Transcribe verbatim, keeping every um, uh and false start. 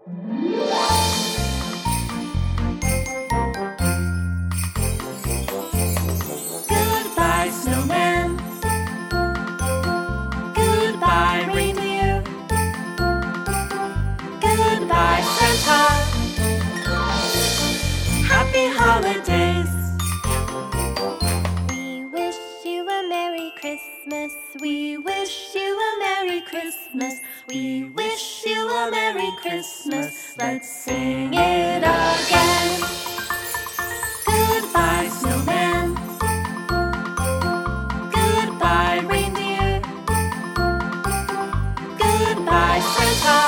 Goodbye, snowman. Goodbye, reindeer. Goodbye, Santa. Happy holidays. We wish you a Merry Christmas. We wish you a Merry Christmas. We wish you a Merry Christmas. Let's sing it again. Goodbye, snowman. Goodbye, reindeer. Goodbye, Santa.